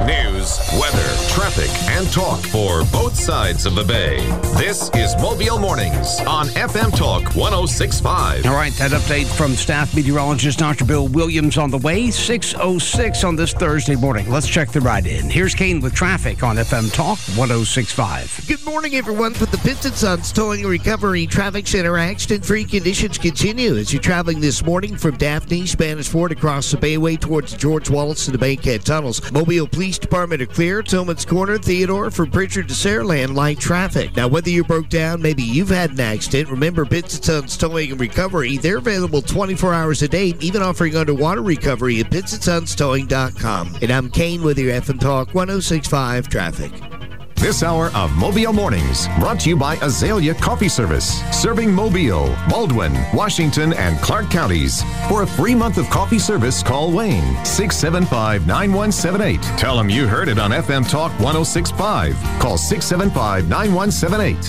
News, weather, traffic, and talk for both sides of the bay. This is Mobile Mornings on FM Talk 106.5. All right, that update from staff meteorologist Dr. Bill Williams on the way, 6:06 on this Thursday morning. Let's check the ride in. Here's Kane with traffic on FM Talk 106.5. Good morning, everyone. With the Pitts & Sons Towing and Recovery Traffic Center, accident-free conditions continue as you're traveling this morning from Daphne, Spanish Fort across the Bayway towards George Wallace and the Bankhead Tunnels. Mobile Police Department are clear. Tillman's Corner, Theodore, from Pritchard to Saraland, light traffic. Now, whether you broke down, maybe you've had an accident, remember Pitts & Sons Towing and Recovery. They're available 24 hours a day, even offering underwater recovery at PittsandSonsTowing.com. And I'm Kane with your FM Talk 106.5 traffic. This hour of Mobile Mornings brought to you by Azalea Coffee Service, serving Mobile, Baldwin, Washington, and Clark counties. For a free month of coffee service, call Wayne, 675-9178. Tell him you heard it on FM Talk 106.5. Call 675-9178.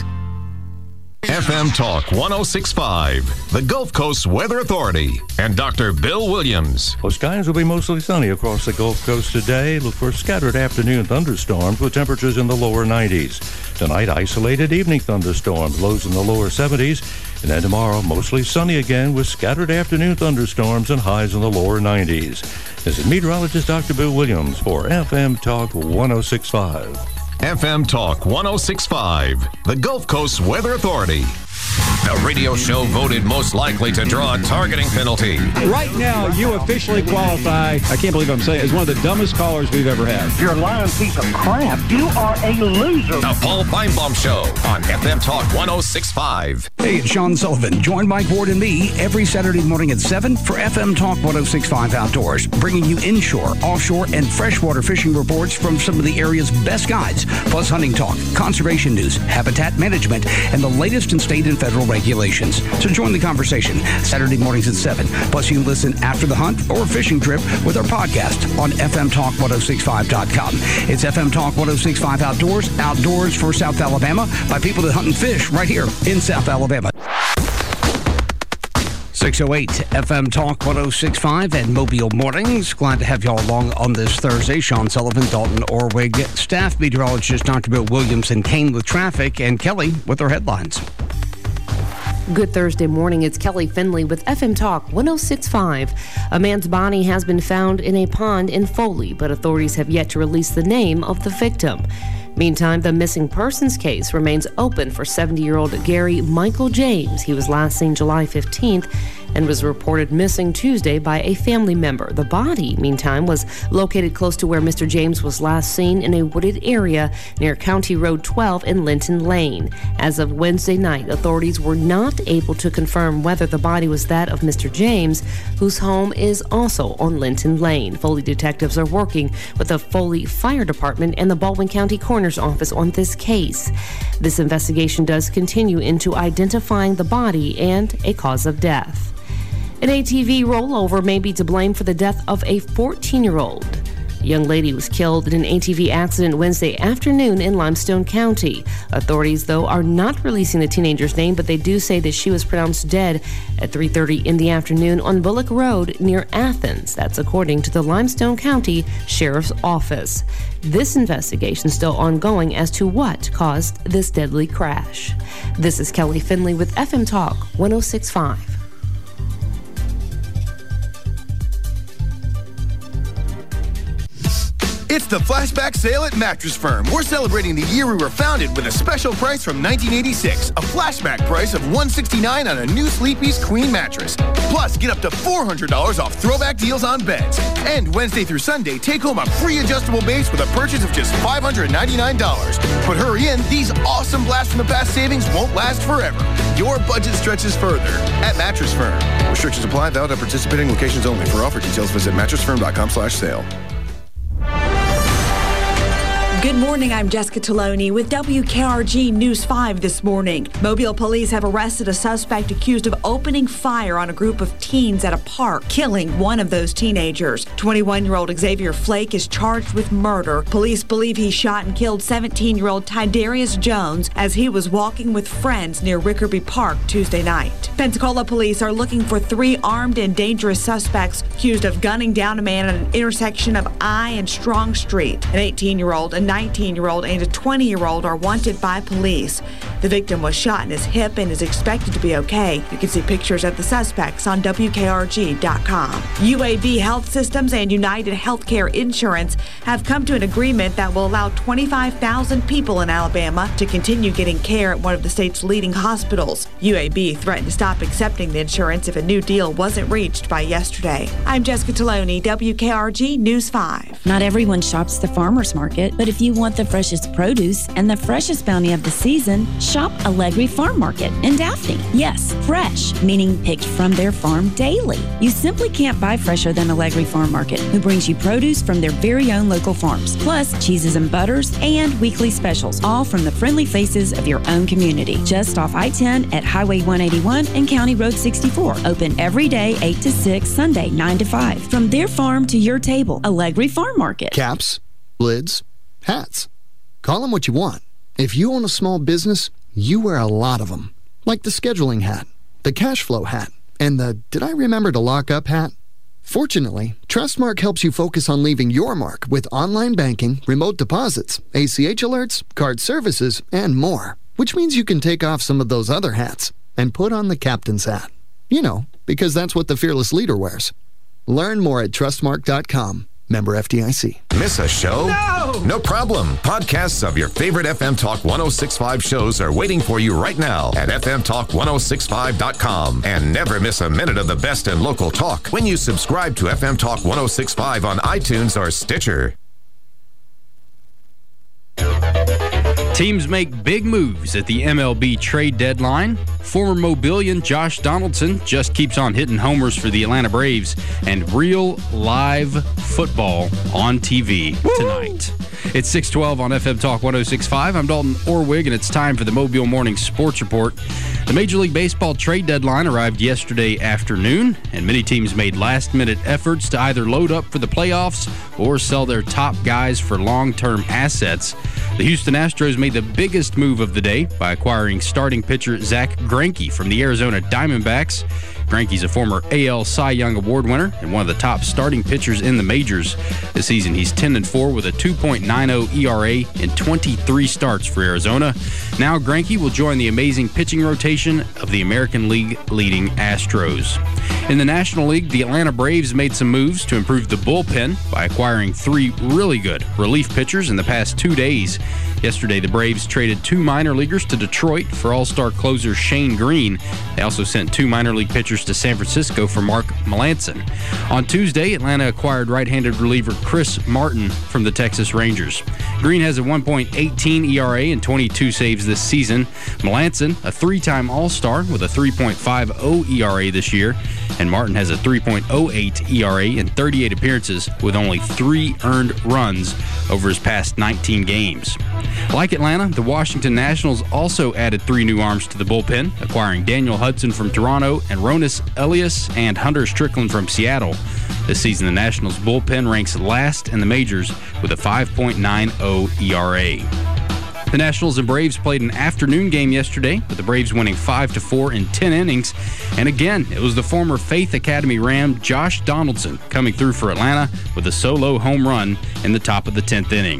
FM Talk 106.5, the Gulf Coast Weather Authority, and Dr. Bill Williams. Well, skies will be mostly sunny across the Gulf Coast today. Look for scattered afternoon thunderstorms with temperatures in the lower 90s. Tonight, isolated evening thunderstorms, lows in the lower 70s. And then tomorrow, mostly sunny again with scattered afternoon thunderstorms and highs in the lower 90s. This is meteorologist Dr. Bill Williams for FM Talk 106.5. FM Talk 106.5, the Gulf Coast Weather Authority. The radio show voted most likely to draw a targeting penalty. Right now, you officially qualify, I can't believe I'm saying it, as one of the dumbest callers we've ever had. You're a lying piece of crap. You are a loser. The Paul Feinbaum Show on FM Talk 106.5. Hey, it's Sean Sullivan. Join Mike Ward and me every Saturday morning at 7 for FM Talk 106.5 Outdoors, bringing you inshore, offshore, and freshwater fishing reports from some of the area's best guides, plus hunting talk, conservation news, habitat management, and the latest in state and federal regulations. So join the conversation Saturday mornings at 7. Plus, you can listen after the hunt or fishing trip with our podcast on FMTalk1065.com. It's FM Talk 106.5 Outdoors, outdoors for South Alabama by people that hunt and fish right here in South Alabama. 608 FM Talk 106.5 and Mobile Mornings. Glad to have y'all along on this Thursday. Sean Sullivan, Dalton Orwig, staff meteorologist Dr. Bill Williams, and Kane with traffic, and Kelly with our headlines. Good Thursday morning. It's Kelly Finley with FM Talk 106.5. A man's body has been found in a pond in Foley, but authorities have yet to release the name of the victim. Meantime, the missing persons case remains open for 70-year-old Gary Michael James. He was last seen July 15th and was reported missing Tuesday by a family member. The body, meantime, was located close to where Mr. James was last seen in a wooded area near County Road 12 in Linton Lane. As of Wednesday night, authorities were not able to confirm whether the body was that of Mr. James, whose home is also on Linton Lane. Foley detectives are working with the Foley Fire Department and the Baldwin County Coroner's Office on this case. This investigation does continue into identifying the body and a cause of death. An ATV rollover may be to blame for the death of a 14-year-old. A young lady was killed in an ATV accident Wednesday afternoon in Limestone County. Authorities, though, are not releasing the teenager's name, but they do say that she was pronounced dead at 3:30 in the afternoon on Bullock Road near Athens. That's according to the Limestone County Sheriff's Office. This investigation is still ongoing as to what caused this deadly crash. This is Kelly Finley with FM Talk 106.5. It's the flashback sale at Mattress Firm. We're celebrating the year we were founded with a special price from 1986. A flashback price of $169 on a new Sleepy's Queen mattress. Plus, get up to $400 off throwback deals on beds. And Wednesday through Sunday, take home a free adjustable base with a purchase of just $599. But hurry in, these awesome blast from the past savings won't last forever. Your budget stretches further at Mattress Firm. Restrictions apply, valid at participating locations only. For offer details, visit mattressfirm.com/sale. Good morning, I'm Jessica Taloni with WKRG News 5 this morning. Mobile police have arrested a suspect accused of opening fire on a group of teens at a park, killing one of those teenagers. 21-year-old Xavier Flake is charged with murder. Police believe he shot and killed 17-year-old Tydarius Jones as he was walking with friends near Rickerby Park Tuesday night. Pensacola police are looking for 3 armed and dangerous suspects accused of gunning down a man at an intersection of I and Strong Street. An 18-year-old, a 19-year-old, and a 20-year-old are wanted by police. The victim was shot in his hip and is expected to be okay. You can see pictures of the suspects on WKRG.com. UAB Health Systems and United Healthcare Insurance have come to an agreement that will allow 25,000 people in Alabama to continue getting care at one of the state's leading hospitals. UAB threatened to stop accepting the insurance if a new deal wasn't reached by yesterday. I'm Jessica Taloni, WKRG News 5. Not everyone shops the farmer's market, but if you want the freshest produce and the freshest bounty of the season, shop Allegri Farm Market in Daphne. Yes, fresh, meaning picked from their farm daily. You simply can't buy fresher than Allegri Farm Market, who brings you produce from their very own local farms, plus cheeses and butters and weekly specials, all from the friendly faces of your own community. Just off I-10 at Highway 181 and County Road 64. Open every day 8 to 6, Sunday 9 to 5. From their farm to your table, Allegri Farm Market. Caps, lids, hats. Call them what you want. If you own a small business, you wear a lot of them. Like the scheduling hat, the cash flow hat, and the did I remember to lock up hat? Fortunately, Trustmark helps you focus on leaving your mark with online banking, remote deposits, ACH alerts, card services, and more. Which means you can take off some of those other hats and put on the captain's hat. You know, because that's what the fearless leader wears. Learn more at trustmark.com. Member FDIC. Miss a show? No! No problem. Podcasts of your favorite FM Talk 106.5 shows are waiting for you right now at fmtalk1065.com. And never miss a minute of the best in local talk when you subscribe to FM Talk 106.5 on iTunes or Stitcher. Teams make big moves at the MLB trade deadline. Former Mobilian Josh Donaldson just keeps on hitting homers for the Atlanta Braves, and real live football on TV tonight. It's 6:12 on FM Talk 106.5. I'm Dalton Orwig, and it's time for the Mobile Morning Sports Report. The Major League Baseball trade deadline arrived yesterday afternoon, and many teams made last-minute efforts to either load up for the playoffs or sell their top guys for long-term assets. The Houston Astros made the biggest move of the day by acquiring starting pitcher Zach Greinke from the Arizona Diamondbacks. Greinke's a former AL Cy Young Award winner and one of the top starting pitchers in the majors. This season, he's 10-4 with a 2.90 ERA in 23 starts for Arizona. Now Greinke will join the amazing pitching rotation of the American League leading Astros. In the National League, the Atlanta Braves made some moves to improve the bullpen by acquiring 3 really good relief pitchers in the past 2 days. Yesterday, the Braves traded 2 minor leaguers to Detroit for all-star closer Shane Green. They also sent 2 minor league pitchers to San Francisco for Mark Melancon. On Tuesday, Atlanta acquired right-handed reliever Chris Martin from the Texas Rangers. Green has a 1.18 ERA and 22 saves this season. Melancon, a 3-time All-Star with a 3.50 ERA this year. And Martin has a 3.08 ERA in 38 appearances with only 3 earned runs over his past 19 games. Like Atlanta, the Washington Nationals also added 3 new arms to the bullpen, acquiring Daniel Hudson from Toronto and Ronis Elias and Hunter Strickland from Seattle. This season, the Nationals' bullpen ranks last in the majors with a 5.90 ERA. The Nationals and Braves played an afternoon game yesterday, with the Braves winning 5-4 in 10 innings. And again, it was the former Faith Academy Ram Josh Donaldson coming through for Atlanta with a solo home run in the top of the 10th inning.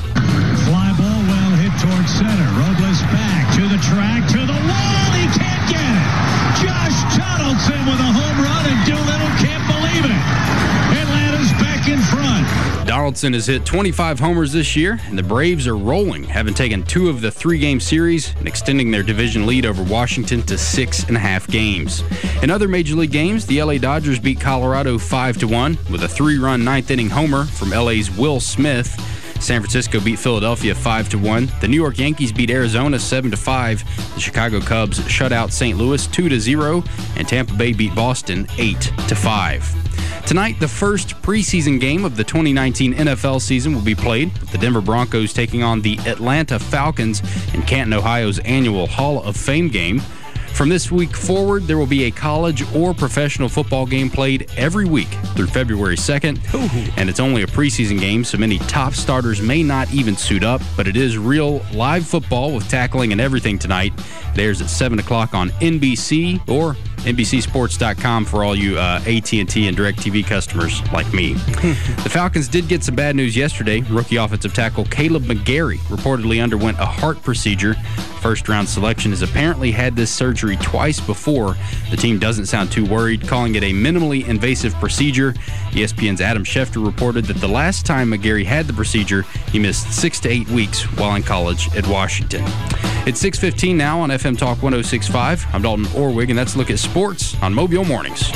Fly ball well hit towards center. Robles back to the track, to the wall. He can't get it. Josh Donaldson with a home run, and Doolittle can't believe it. Atlanta's back in front. Donaldson has hit 25 homers this year, and the Braves are rolling, having taken 2 of the 3-game series and extending their division lead over Washington to 6.5 games. In other Major League games, the LA Dodgers beat Colorado 5-1 with a 3-run 9th-inning homer from LA's Will Smith. San Francisco beat Philadelphia 5-1. The New York Yankees beat Arizona 7-5. The Chicago Cubs shut out St. Louis 2-0, and Tampa Bay beat Boston 8-5. Tonight, the first preseason game of the 2019 NFL season will be played, with the Denver Broncos taking on the Atlanta Falcons in Canton, Ohio's annual Hall of Fame game. From this week forward, there will be a college or professional football game played every week through February 2nd. And it's only a preseason game, so many top starters may not even suit up, but it is real live football with tackling and everything tonight. There's at 7 o'clock on NBC or NBCSports.com for all you AT&T and DirecTV customers like me. The Falcons did get some bad news yesterday. Rookie offensive tackle Caleb McGarry reportedly underwent a heart procedure. First-round selection has apparently had this surgery twice before. The team doesn't sound too worried, calling it a minimally invasive procedure. ESPN's Adam Schefter reported that the last time McGarry had the procedure, he missed 6 to 8 weeks while in college at Washington. It's 6:15 now on FM Talk 106.5. I'm Dalton Orwig, and that's a look at sports on Mobile Mornings.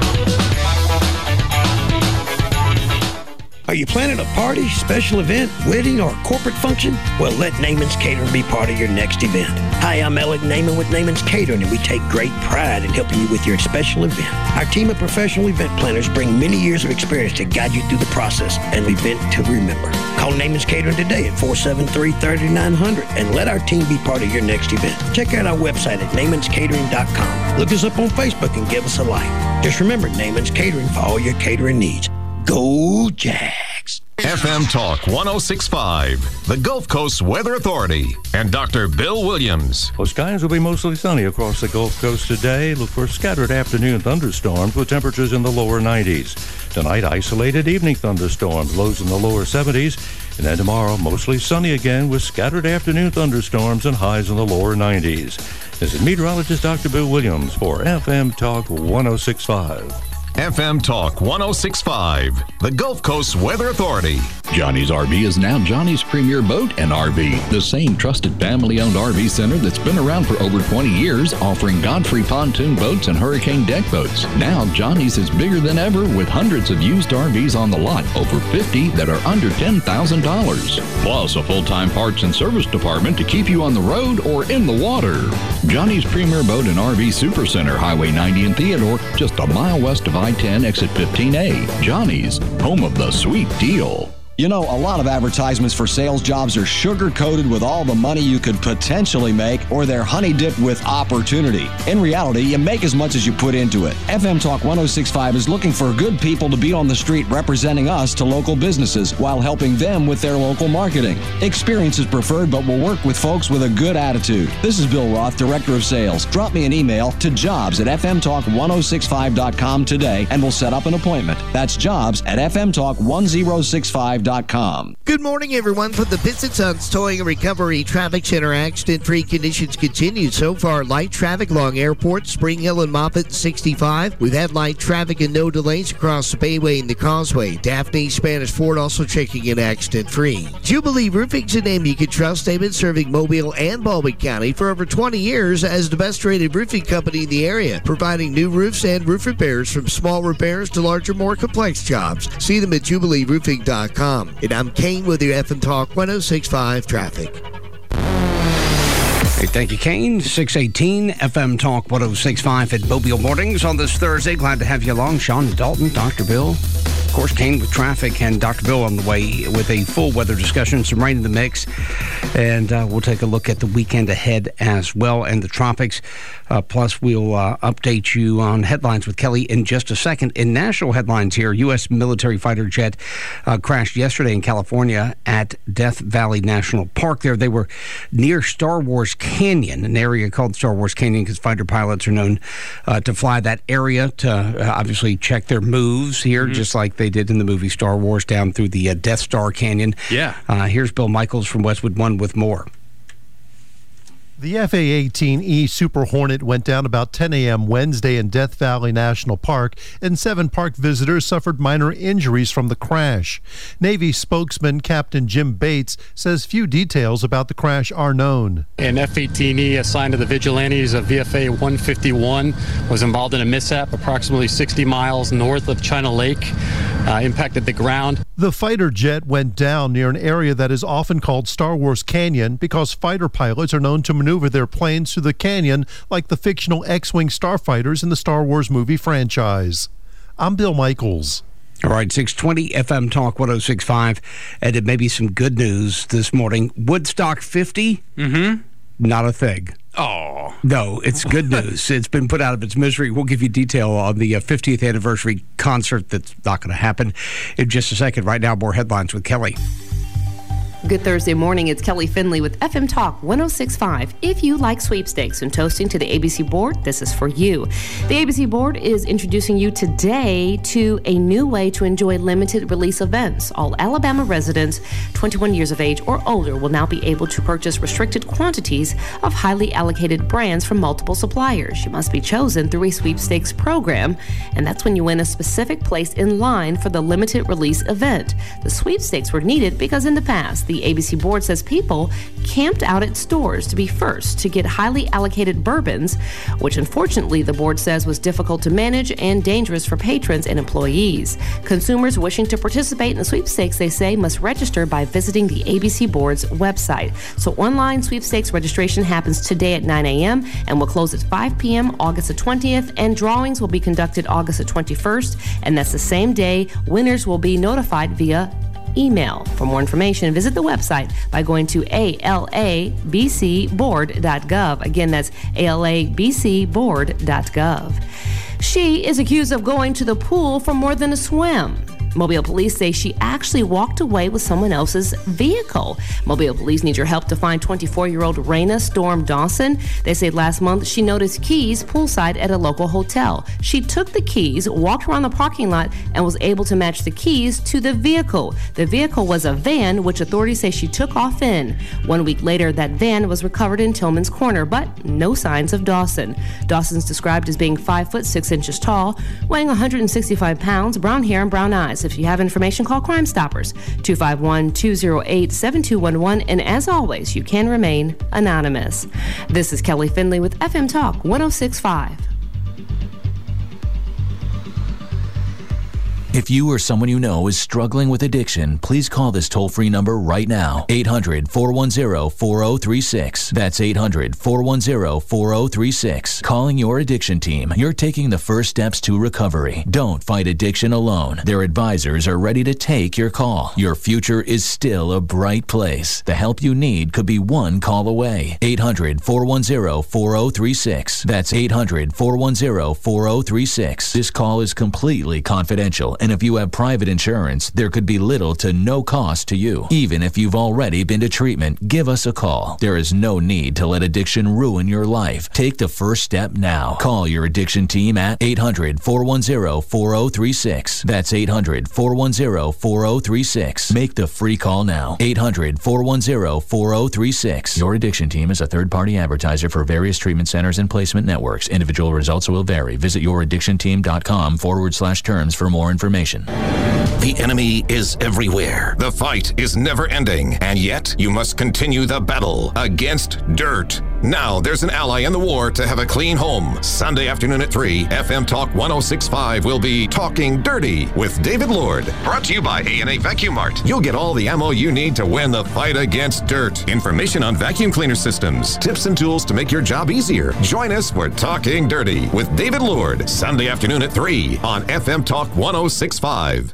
Are you planning a party, special event, wedding, or corporate function? Well, let Naaman's Catering be part of your next event. Hi, I'm Alec Naaman with Naaman's Catering, and we take great pride in helping you with your special event. Our team of professional event planners bring many years of experience to guide you through the process and event to remember. Call Naaman's Catering today at 473-3900 and let our team be part of your next event. Check out our website at Naaman'sCatering.com. Look us up on Facebook and give us a like. Just remember, Naaman's Catering for all your catering needs. Go Jags! FM Talk 106.5, the Gulf Coast Weather Authority, and Dr. Bill Williams. Well, skies will be mostly sunny across the Gulf Coast today. Look for scattered afternoon thunderstorms with temperatures in the lower 90s. Tonight, isolated evening thunderstorms, lows in the lower 70s. And then tomorrow, mostly sunny again with scattered afternoon thunderstorms and highs in the lower 90s. This is meteorologist Dr. Bill Williams for FM Talk 106.5. FM Talk 106.5, the Gulf Coast Weather Authority. Johnny's RV is now Johnny's Premier Boat and RV, the same trusted family-owned RV center that's been around for over 20 years, offering Godfrey pontoon boats and hurricane deck boats. Now Johnny's is bigger than ever with hundreds of used RVs on the lot, over 50 that are under $10,000. Plus a full-time parts and service department to keep you on the road or in the water. Johnny's Premier Boat and RV Supercenter, Highway 90 in Theodore, just a mile west of I-10, exit 15A. Johnny's, home of the sweet deal. You know, a lot of advertisements for sales jobs are sugar-coated with all the money you could potentially make, or they're honey-dipped with opportunity. In reality, you make as much as you put into it. FM Talk 106.5 is looking for good people to be on the street representing us to local businesses while helping them with their local marketing. Experience is preferred, but we'll work with folks with a good attitude. This is Bill Roth, Director of Sales. Drop me an email to jobs@fmtalk1065.com today, and we'll set up an appointment. That's jobs@fmtalk1065.com. Good morning, everyone. From the Pitts & Sons Towing and Recovery Traffic Center, accident-free conditions continue. So far, light traffic along Airport, Spring Hill, and Moffett 65. We've had light traffic and no delays across the Bayway and the Causeway. Daphne, Spanish Fort also checking in accident-free. Jubilee Roofing's a name you can trust. They've been serving Mobile and Baldwin County for over 20 years as the best-rated roofing company in the area, providing new roofs and roof repairs from small repairs to larger, more complex jobs. See them at JubileeRoofing.com. And I'm Kane with your FM Talk 106.5 traffic. Hey, thank you, Kane. 618 FM Talk 106.5 at Mobile Mornings on this Thursday. Glad to have you along. Sean Dalton, Dr. Bill. Of course, Kane with traffic, and Dr. Bill on the way with a full weather discussion, some rain in the mix. And we'll take a look at the weekend ahead as well and the tropics. Plus, we'll update you on headlines with Kelly in just a second. In national headlines here, U.S. military fighter jet crashed yesterday in California at Death Valley National Park. There, they were near Star Wars Canyon, an area called Star Wars Canyon because fighter pilots are known to fly that area to obviously check their moves here, just like they did in the movie Star Wars down through the Death Star Canyon. Yeah. Here's Bill Michaels from Westwood One with more. The FA-18E Super Hornet went down about 10 a.m. Wednesday in Death Valley National Park, and 7 park visitors suffered minor injuries from the crash. Navy spokesman Captain Jim Bates says few details about the crash are known. An F-18E assigned to the vigilantes of VFA 151 was involved in a mishap approximately 60 miles north of China Lake, impacted the ground. The fighter jet went down near an area that is often called Star Wars Canyon because fighter pilots are known to maneuver their planes through the canyon like the fictional X-Wing starfighters in the Star Wars movie franchise. I'm Bill Michaels. All right, 620 FM Talk 106.5. And maybe some good news this morning. Woodstock 50? Mm-hmm. Not a thing. Oh. No, it's good news. It's been put out of its misery. We'll give you detail on the 50th anniversary concert that's not going to happen in just a second. Right now, more headlines with Kelly. Good Thursday morning. It's Kelly Finley with FM Talk 106.5. If you like sweepstakes and toasting to the ABC board, this is for you. The ABC board is introducing you today to a new way to enjoy limited release events. All Alabama residents 21 years of age or older will now be able to purchase restricted quantities of highly allocated brands from multiple suppliers. You must be chosen through a sweepstakes program, and that's when you win a specific place in line for the limited release event. The sweepstakes were needed because in the past, the ABC board says people camped out at stores to be first to get highly allocated bourbons, which unfortunately the board says was difficult to manage and dangerous for patrons and employees. Consumers wishing to participate in the sweepstakes, they say, must register by visiting the ABC board's website. So online sweepstakes registration happens today at 9 a.m. and will close at 5 p.m. August the 20th, and drawings will be conducted August the 21st, and that's the same day. Winners will be notified via email. For more information, visit the website by going to alabcboard.gov. Again, that's alabcboard.gov. She is accused of going to the pool for more than a swim. Mobile police say she actually walked away with someone else's vehicle. Mobile police need your help to find 24-year-old Raina Storm Dawson. They say last month she noticed keys poolside at a local hotel. She took the keys, walked around the parking lot, and was able to match the keys to the vehicle. The vehicle was a van, which authorities say she took off in. 1 week later, that van was recovered in Tillman's Corner, but no signs of Dawson. Dawson's described as being 5 foot 6 inches tall, weighing 165 pounds, brown hair and brown eyes. If you have information, call Crime Stoppers, 251-208-7211. And as always, you can remain anonymous. This is Kelly Finley with FM Talk 106.5. If you or someone you know is struggling with addiction, please call this toll-free number right now, 800-410-4036. That's 800-410-4036. Calling your addiction team. You're taking the first steps to recovery. Don't fight addiction alone. Their advisors are ready to take your call. Your future is still a bright place. The help you need could be one call away. 800-410-4036. That's 800-410-4036. This call is completely confidential, and if you have private insurance, there could be little to no cost to you. Even if you've already been to treatment, give us a call. There is no need to let addiction ruin your life. Take the first step now. Call your addiction team at 800-410-4036. That's 800-410-4036. Make the free call now. 800-410-4036. Your addiction team is a third-party advertiser for various treatment centers and placement networks. Individual results will vary. Visit youraddictionteam.com/terms for more information. The enemy is everywhere. The fight is never ending, and yet you must continue the battle against dirt. Now there's an ally in the war to have a clean home. Sunday afternoon at 3, FM Talk 106.5 will be Talking Dirty with David Lord. Brought to you by A&A Vacuum Mart. You'll get all the ammo you need to win the fight against dirt. Information on vacuum cleaner systems, tips and tools to make your job easier. Join us for Talking Dirty with David Lord. Sunday afternoon at 3 on FM Talk 106.5.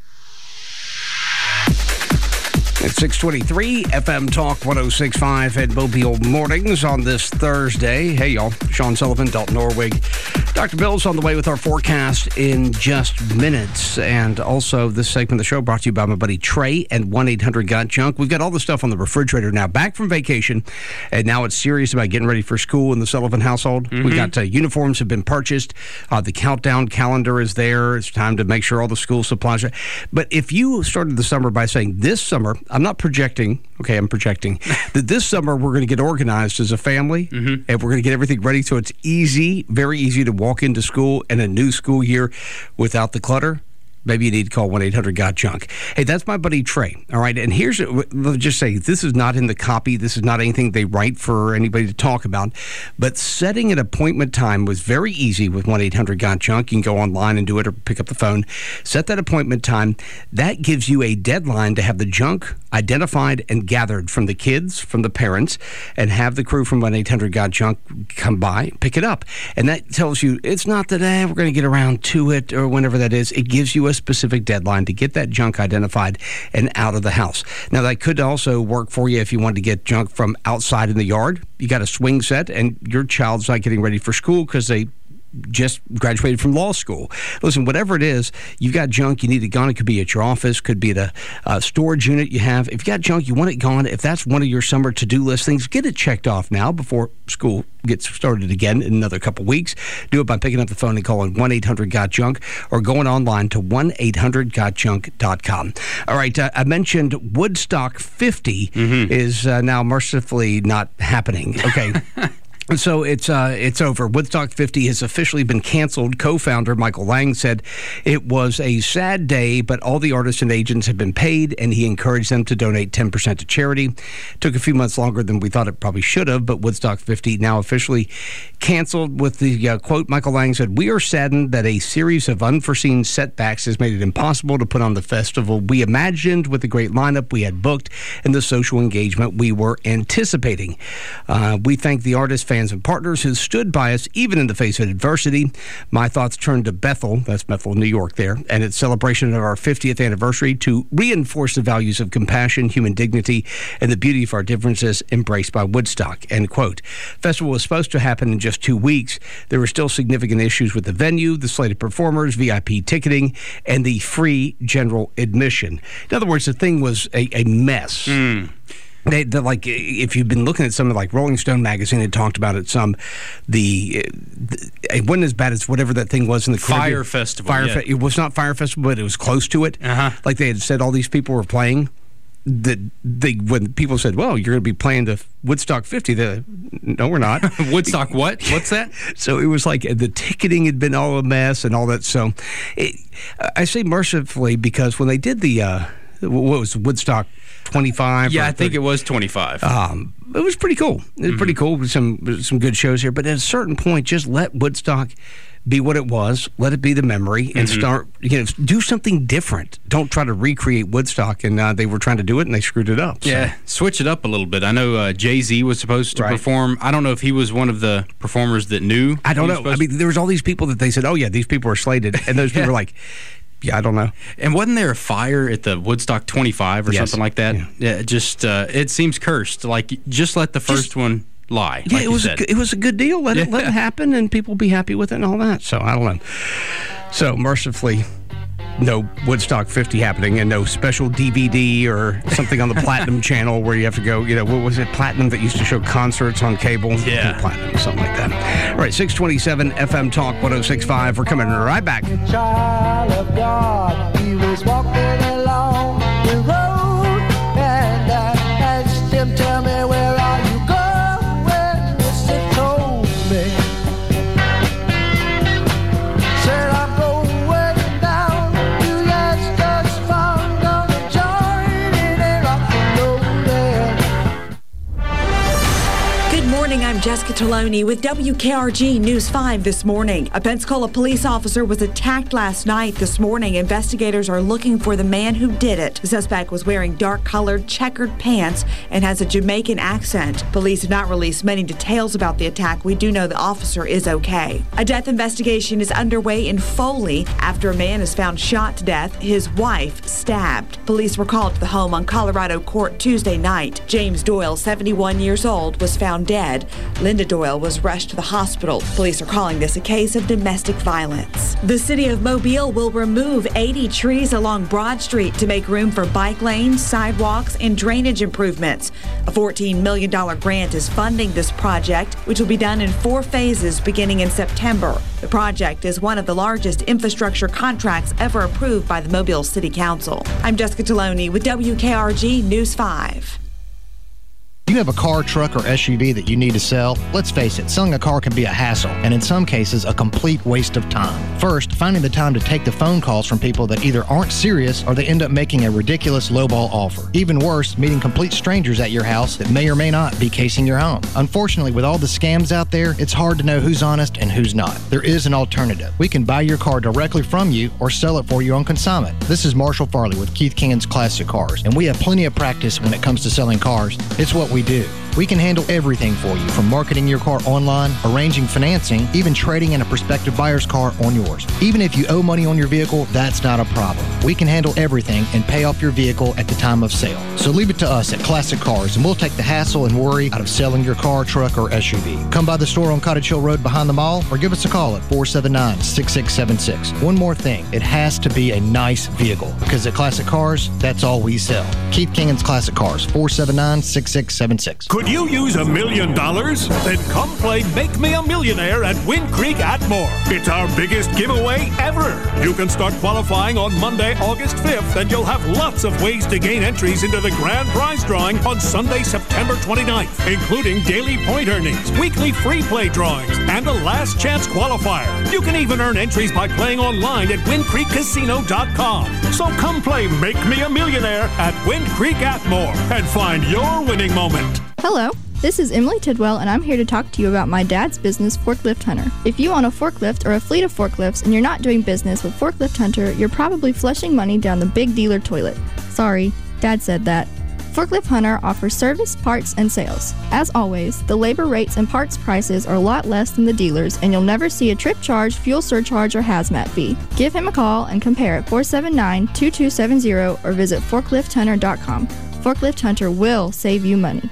At 623, FM Talk 106.5 at Mobile Mornings on this Thursday. Hey, y'all. Sean Sullivan, Dalton Norwig. Dr. Bill's on the way with our forecast in just minutes. And also, this segment of the show brought to you by my buddy Trey and 1-800-GOT-JUNK. We've got all the stuff on the refrigerator now. Back from vacation, and now it's serious about getting ready for school in the Sullivan household. Mm-hmm. We've got uniforms have been purchased. The countdown calendar is there. It's time to make sure all the school supplies are. But if you started the summer by saying, this summer, I'm not projecting, okay, I'm projecting, that this summer we're going to get organized as a family, and we're going to get everything ready so it's easy, very easy to walk into school in a new school year without the clutter. maybe you need to call 1-800-GOT-JUNK. Hey, that's my buddy Trey, all right? And let's just say, this is not in the copy. This is not anything they write for anybody to talk about. But setting an appointment time was very easy with 1-800-GOT-JUNK. You can go online and do it or pick up the phone. Set that appointment time. That gives you a deadline to have the junk identified and gathered from the kids, from the parents, and have the crew from 1-800-GOT-JUNK come by, pick it up. And that tells you it's not that, we're going to get around to it or whenever that is. It gives you a specific deadline to get that junk identified and out of the house. Now, that could also work for you if you wanted to get junk from outside in the yard. You got a swing set and your child's not getting ready for school because they just graduated from law school. Listen, whatever it is, you've got junk, you need it gone. It could be at your office, could be at a storage unit you have. If you got junk, you want it gone. If that's one of your summer to-do list things, get it checked off now before school gets started again in another couple weeks. Do it by picking up the phone and calling 1-800-GOT-JUNK or going online to 1-800-GOT-JUNK.com. All right, I mentioned Woodstock 50 is now mercifully not happening. Okay. So it's over. Woodstock 50 has officially been canceled. Co-founder Michael Lang said it was a sad day, but all the artists and agents have been paid, and he encouraged them to donate 10% to charity. Took a few months longer than we thought it probably should have, but Woodstock 50 now officially canceled with the quote. Michael Lang said, "We are saddened that a series of unforeseen setbacks has made it impossible to put on the festival we imagined with the great lineup we had booked and the social engagement we were anticipating. We thank the artists, fans, and partners who stood by us even in the face of adversity. My thoughts turn to Bethel," that's Bethel, New York there, "and its celebration of our 50th anniversary to reinforce the values of compassion, human dignity, and the beauty of our differences embraced by Woodstock," end quote. Festival was supposed to happen in just 2 weeks. There were still significant issues with the venue, the slated performers, VIP ticketing, and the free general admission. In other words, the thing was a mess. They're like, if you've been looking at some of like Rolling Stone magazine, had talked about it some. It wasn't as bad as whatever that thing was in the Caribbean. Fire Festival. It was not Fire Festival, but it was close to it. Like they had said, all these people were playing. When people said, "Well, you're going to be playing the Woodstock 50," no, we're not. Woodstock what? What's that? So it was like the ticketing had been all a mess and all that. So I say mercifully because when they did the what was Woodstock 25? Yeah, I think it was 25. It was pretty cool. It was pretty cool with some good shows here. But at a certain point, just let Woodstock be what it was. Let it be the memory and start, do something different. Don't try to recreate Woodstock. And they were trying to do it and they screwed it up. So. Yeah, switch it up a little bit. I know Jay-Z was supposed to perform. I don't know if he was one of the performers that knew. I don't know. I mean, there was all these people that they said, "Oh, yeah, these people are slated." And those people were like, "Yeah, I don't know." And wasn't there a fire at the Woodstock 25 or something like that? Yeah, just it seems cursed. Like, just let the first one lie. Yeah, like it was a good deal. Let it happen, and people be happy with it and all that. So I don't know. So mercifully, no Woodstock 50 happening, and no special DVD or something on the Platinum channel where you have to go. What was it? Platinum that used to show concerts on cable. Yeah, Platinum, something like that. All right, 627 FM Talk 106.5. We're coming right back. Child of God, he was walking along the road, and I asked him, "Tell me, where are you going?" Yes, he told me. Said, "I'm going down to Lester's farm, gonna join in a rock and roll." Good morning, I'm Jessica Taloni with WKRG News 5 this morning. A Pensacola police officer was attacked last night. This morning, investigators are looking for the man who did it. The suspect was wearing dark-colored checkered pants and has a Jamaican accent. Police have not released many details about the attack. We do know the officer is okay. A death investigation is underway in Foley after a man is found shot to death, his wife stabbed. Police were called to the home on Colorado Court Tuesday night. James Doyle, 71 years old, was found dead. Linda Doyle was rushed to the hospital. Police are calling this a case of domestic violence. The city of Mobile will remove 80 trees along Broad Street to make room for bike lanes, sidewalks, and drainage improvements. A $14 million grant is funding this project, which will be done in 4 phases beginning in September. The project is one of the largest infrastructure contracts ever approved by the Mobile City Council. I'm Jessica Taloni with WKRG News 5. you have a car, truck, or SUV that you need to sell, let's face it, selling a car can be a hassle, and in some cases, a complete waste of time. First, finding the time to take the phone calls from people that either aren't serious or they end up making a ridiculous lowball offer. Even worse, meeting complete strangers at your house that may or may not be casing your home. Unfortunately, with all the scams out there, it's hard to know who's honest and who's not. There is an alternative. We can buy your car directly from you or sell it for you on consignment. This is Marshall Farley with Keith Kingan's Classic Cars, and we have plenty of practice when it comes to selling cars. It's what we do. We can handle everything for you, from marketing your car online, arranging financing, even trading in a prospective buyer's car on yours. Even if you owe money on your vehicle, that's not a problem. We can handle everything and pay off your vehicle at the time of sale. So leave it to us at Classic Cars, and we'll take the hassle and worry out of selling your car, truck, or SUV. Come by the store on Cottage Hill Road behind the mall, or give us a call at 479-6676. One more thing, it has to be a nice vehicle, because at Classic Cars, that's all we sell. Keith Kingan's Classic Cars, 479-6676. Could you use $1 million? Then come play Make Me a Millionaire at Wind Creek Atmore. It's our biggest giveaway ever. You can start qualifying on Monday, August 5th, and you'll have lots of ways to gain entries into the grand prize drawing on Sunday, September 29th, including daily point earnings, weekly free play drawings, and a last chance qualifier. You can even earn entries by playing online at WindCreekCasino.com. So come play Make Me a Millionaire at Wind Creek Atmore and find your winning moment. Hello, this is Emily Tidwell, and I'm here to talk to you about my dad's business, Forklift Hunter. If you own a forklift or a fleet of forklifts and you're not doing business with Forklift Hunter, you're probably flushing money down the big dealer toilet. Sorry, Dad said that. Forklift Hunter offers service, parts, and sales. As always, the labor rates and parts prices are a lot less than the dealers, and you'll never see a trip charge, fuel surcharge, or hazmat fee. Give him a call and compare at 479-2270 or visit forklifthunter.com. Forklift Hunter will save you money.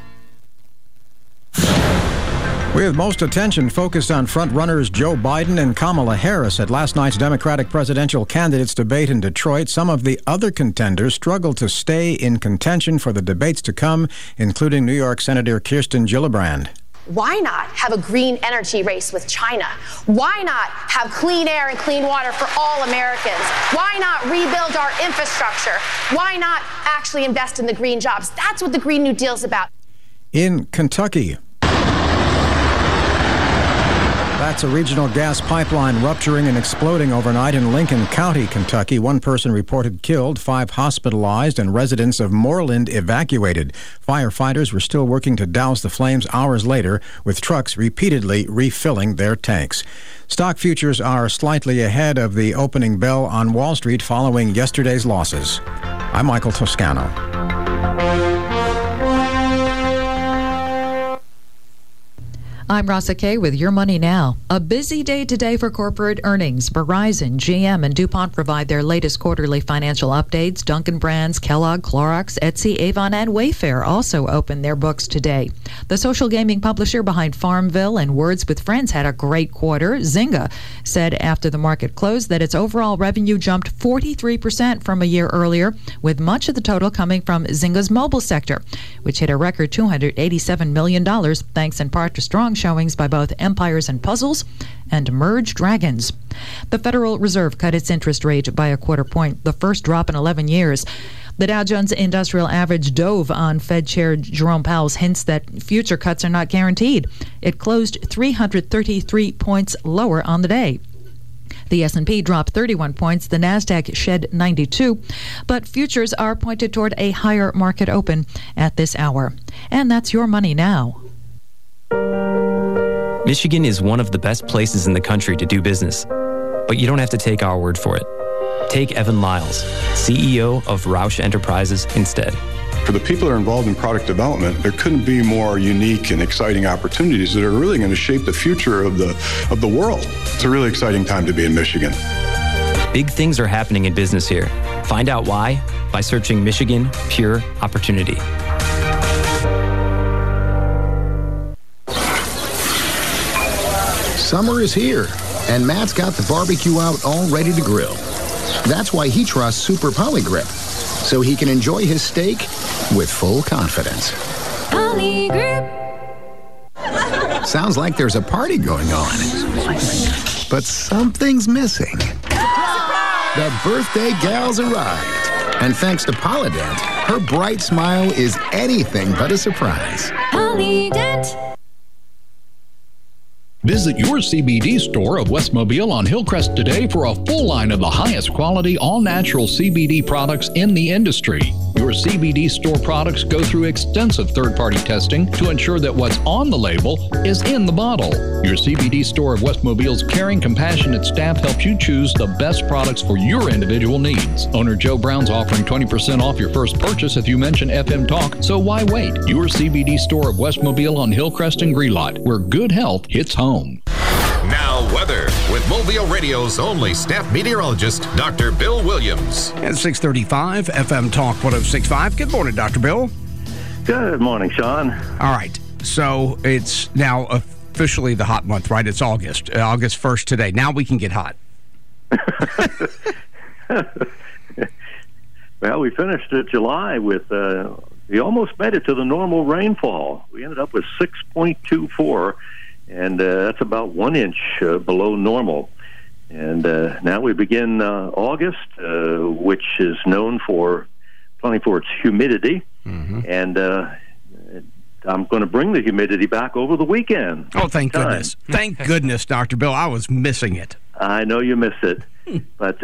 With most attention focused on front-runners Joe Biden and Kamala Harris at last night's Democratic presidential candidates debate in Detroit, some of the other contenders struggled to stay in contention for the debates to come, including New York Senator Kirsten Gillibrand. Why not have a green energy race with China? Why not have clean air and clean water for all Americans? Why not rebuild our infrastructure? Why not actually invest in the green jobs? That's what the Green New Deal's about. In Kentucky, that's a regional gas pipeline rupturing and exploding overnight in Lincoln County, Kentucky. One person reported killed, 5 hospitalized, and residents of Moreland evacuated. Firefighters were still working to douse the flames hours later, with trucks repeatedly refilling their tanks. Stock futures are slightly ahead of the opening bell on Wall Street following yesterday's losses. I'm Michael Toscano. I'm Rasa Kay with Your Money Now. A busy day today for corporate earnings. Verizon, GM, and DuPont provide their latest quarterly financial updates. Dunkin' Brands, Kellogg, Clorox, Etsy, Avon, and Wayfair also open their books today. The social gaming publisher behind Farmville and Words with Friends had a great quarter. Zynga said after the market closed that its overall revenue jumped 43% from a year earlier, with much of the total coming from Zynga's mobile sector, which hit a record $287 million, thanks in part to strong showings by both Empires and Puzzles and Merge Dragons. The Federal Reserve cut its interest rate by a quarter point, the first drop in 11 years. The Dow Jones Industrial Average dove on Fed Chair Jerome Powell's hints that future cuts are not guaranteed. It closed 333 points lower on the day. The S&P dropped 31 points, the Nasdaq shed 92, but futures are pointed toward a higher market open at this hour. And that's Your Money Now. Michigan is one of the best places in the country to do business, but you don't have to take our word for it. Take Evan Lyles, CEO of Roush Enterprises, instead. For the people that are involved in product development, there couldn't be more unique and exciting opportunities that are really going to shape the future of the world. It's a really exciting time to be in Michigan. Big things are happening in business here. Find out why by searching Michigan Pure Opportunity. Summer is here, and Matt's got the barbecue out all ready to grill. That's why he trusts Super Polygrip, so he can enjoy his steak with full confidence. Polygrip. Sounds like there's a party going on, but something's missing. The birthday gal's arrived, and thanks to Polydent, Her bright smile is anything but a surprise. Polydent. Visit your CBD store of West Mobile on Hillcrest today for a full line of the highest quality, all-natural CBD products in the industry. Your CBD store products go through extensive third-party testing to ensure that what's on the label is in the bottle. Your CBD store of West Mobile's caring, compassionate staff helps you choose the best products for your individual needs. Owner Joe Brown's offering 20% off your first purchase if you mention FM Talk, so why wait? Your CBD store of West Mobile on Hillcrest and Greenlot, where good health hits home. Now, weather with Mobile Radio's only staff meteorologist, Dr. Bill Williams. At 6:35, FM Talk 106.5. Good morning, Dr. Bill. Good morning, Sean. All right. So it's now officially the hot month, right? It's August. August 1st today. Now we can get hot. Well, we finished July with, we almost made it to the normal rainfall. We ended up with 6.24. And that's about 1 inch below normal. And now we begin August, which is known plenty for its humidity. Mm-hmm. And I'm going to bring the humidity back over the weekend. Oh, thank goodness. Thank goodness, Dr. Bill. I was missing it. I know you miss it. But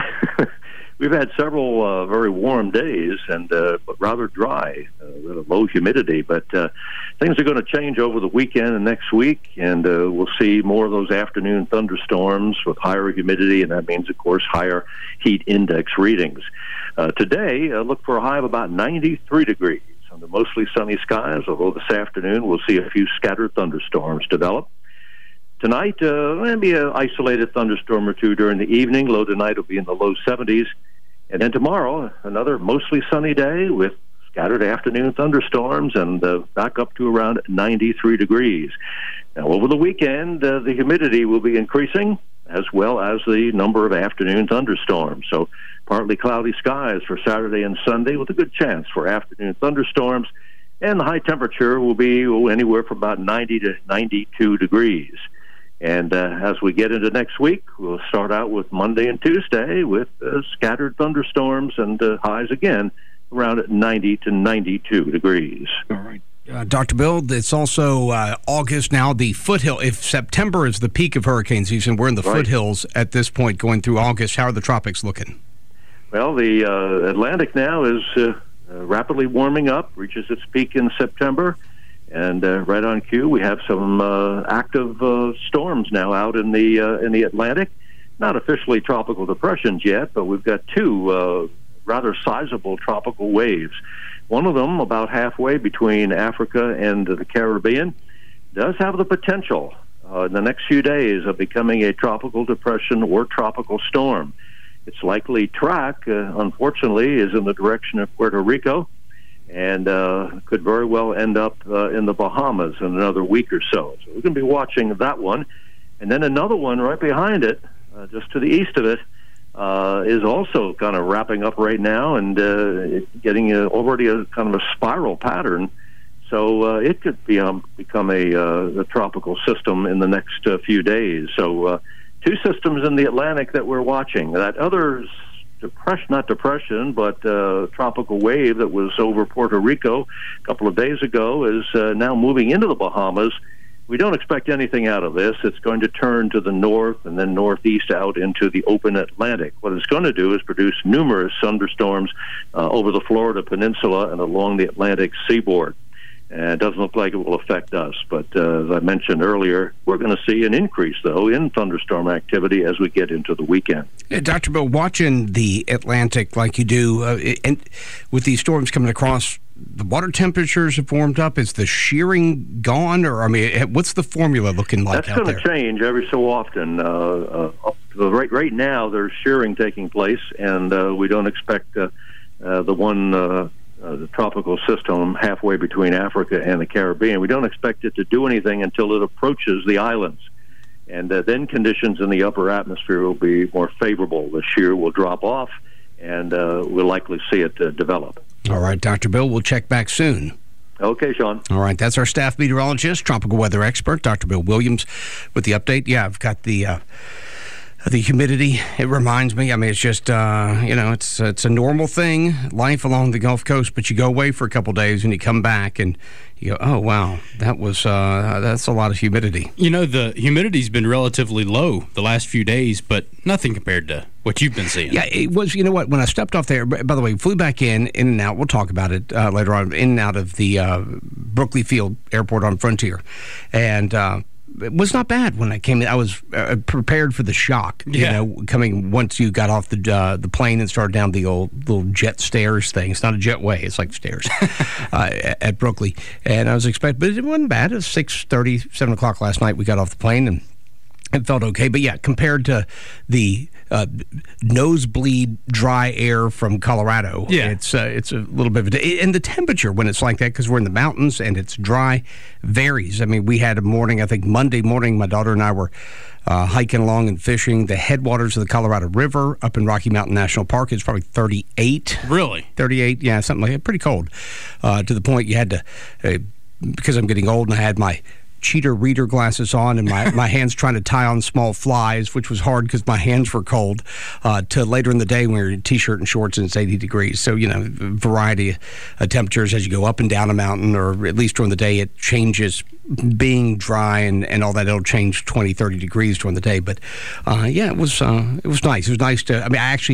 we've had several very warm days and but rather dry, low humidity. But things are going to change over the weekend and next week, and we'll see more of those afternoon thunderstorms with higher humidity, and that means, of course, higher heat index readings. Today, look for a high of about 93 degrees under mostly sunny skies, although this afternoon we'll see a few scattered thunderstorms develop. Tonight, maybe an isolated thunderstorm or two during the evening. Low tonight will be in the low 70s. And then tomorrow, another mostly sunny day with scattered afternoon thunderstorms and back up to around 93 degrees. Now, over the weekend, the humidity will be increasing, as well as the number of afternoon thunderstorms. So partly cloudy skies for Saturday and Sunday with a good chance for afternoon thunderstorms. And the high temperature will be anywhere from about 90 to 92 degrees. And as we get into next week, we'll start out with Monday and Tuesday with scattered thunderstorms and highs again around 90 to 92 degrees. All right. Dr. Bill, it's also August now, the foothill. If September is the peak of hurricane season, we're in the foothills at this point going through August. How are the tropics looking? Well, the Atlantic now is rapidly warming up, reaches its peak in September. And right on cue, we have some active storms now out in the Atlantic. Not officially tropical depressions yet, but we've got two rather sizable tropical waves. One of them, about halfway between Africa and the Caribbean, does have the potential in the next few days of becoming a tropical depression or tropical storm. Its likely track, unfortunately, is in the direction of Puerto Rico, and could very well end up in the Bahamas in another week or so. So we're going to be watching that one. And then another one right behind it, just to the east of it, is also kind of wrapping up right now and getting already a kind of a spiral pattern. So it could become a tropical system in the next few days. So two systems in the Atlantic that we're watching. That other tropical wave that was over Puerto Rico a couple of days ago is now moving into the Bahamas. We don't expect anything out of this. It's going to turn to the north and then northeast out into the open Atlantic. What it's going to do is produce numerous thunderstorms over the Florida Peninsula and along the Atlantic seaboard. And it doesn't look like it will affect us. But as I mentioned earlier, we're going to see an increase, though, in thunderstorm activity as we get into the weekend. Dr. Bill, watching the Atlantic like you do, and with these storms coming across, the water temperatures have warmed up. Is the shearing gone? Or, I mean, what's the formula looking like out there? That's going to change every so often. Right now, there's shearing taking place, and we don't expect the tropical system halfway between Africa and the Caribbean. We don't expect it to do anything until it approaches the islands. And then conditions in the upper atmosphere will be more favorable. The shear will drop off, and we'll likely see it develop. All right, Dr. Bill, we'll check back soon. Okay, Sean. All right, that's our staff meteorologist, tropical weather expert, Dr. Bill Williams, with the update. Yeah, I've got the The humidity, it reminds me. I mean, it's just, it's a normal thing, life along the Gulf Coast, but you go away for a couple days and you come back and you go, oh, wow, that's a lot of humidity. The humidity's been relatively low the last few days, but nothing compared to what you've been seeing. Yeah, it was, when I stepped off there, by the way, flew back in and out, we'll talk about it later on, in and out of the Brookley Field Airport on Frontier. And, it was not bad when I came in. I was prepared for the shock, coming once you got off the plane and started down the old little jet stairs thing. It's not a jetway, it's like stairs at Brookley. And I was expecting, but it wasn't bad. It was 6:30, 7 o'clock last night. We got off the plane and it felt okay. But yeah, compared to the nosebleed dry air from Colorado, it's a little bit of and the temperature when it's like that, because we're in the mountains and it's dry, varies. I mean, we had a morning, I think Monday morning, my daughter and I were hiking along and fishing the headwaters of the Colorado River up in Rocky Mountain National Park. It's probably 38. Really? 38, yeah, something like that. Pretty cold, to the point you had to, because I'm getting old and I had my cheater reader glasses on and my hands trying to tie on small flies, which was hard because my hands were cold, to later in the day when we were in T-shirt and shorts and it's 80 degrees. So, variety of temperatures as you go up and down a mountain, or at least during the day it changes. Being dry and all that, it'll change 20, 30 degrees during the day. But, it was nice. It was nice to,